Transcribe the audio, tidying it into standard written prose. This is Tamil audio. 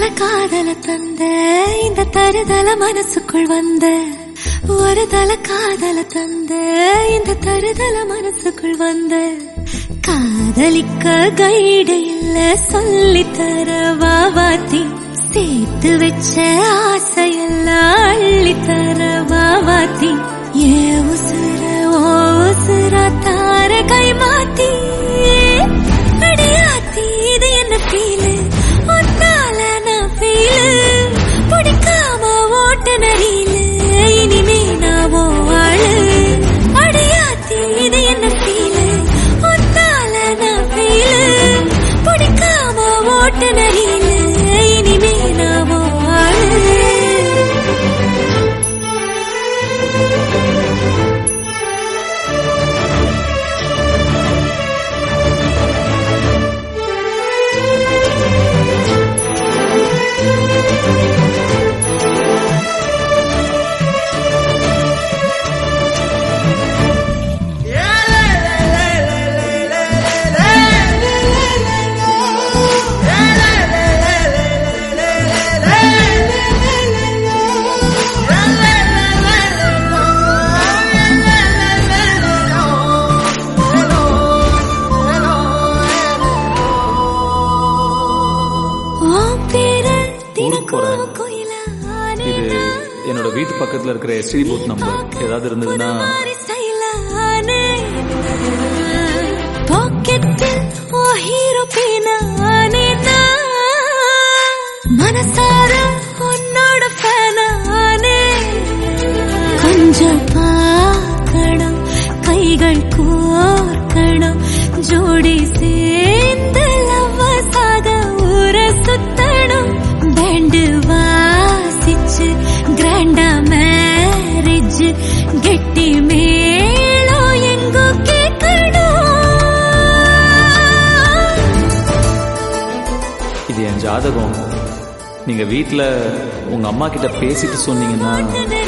தல காதல தந்த இந்த தருதல மனசுக்குள் வந்த ஒரு தல காதல தந்த இந்த தருதல மனசுக்குள் வந்த காதலிக்க கைடு இல்ல சொல்லித்தர வாவாத்தி சேர்த்து வச்ச ஆசையெல்லாம் அள்ளித்தர வாவாத்தி ஏ உசுர ஓ உசுரா தார கை மாத்தி அடியாத்தி இது என்ன ஃபீலு ஒன்னால நான் ஃபீலு பிடிக்காம ஓட்ட நரியில இனிமே நான் ஓ ஆளு அடியாத்தி இது என்ன ஃபீலு ஒன்னால நான் ஃபீலு பிடிக்காம ஓட்ட நரியில இனிமே நான் ஓ ஆளு இது என்னோட வீட்டு பக்கத்துல இருக்கிற எஸ்டிடி பூத் நம்பர். ஏதாவது இருந்ததுன்னா மனசார உன்னோட ஃபேனானே கொஞ்சம் பார்க்கணும் கைகள் கோர்க்கணும் ஜோடி சேர்ந்து லவ்வசாக ஊர சுத்தணும் பேண்டு வாசிச்சு கிராண்டா மேரேஜ் கெட்டி மேளம் எங்கோ கேட்கணும். இது என் ஜாதகம். நீங்க வீட்டுல உங்க அம்மா கிட்ட பேசிட்டு சொன்னீங்கன்னா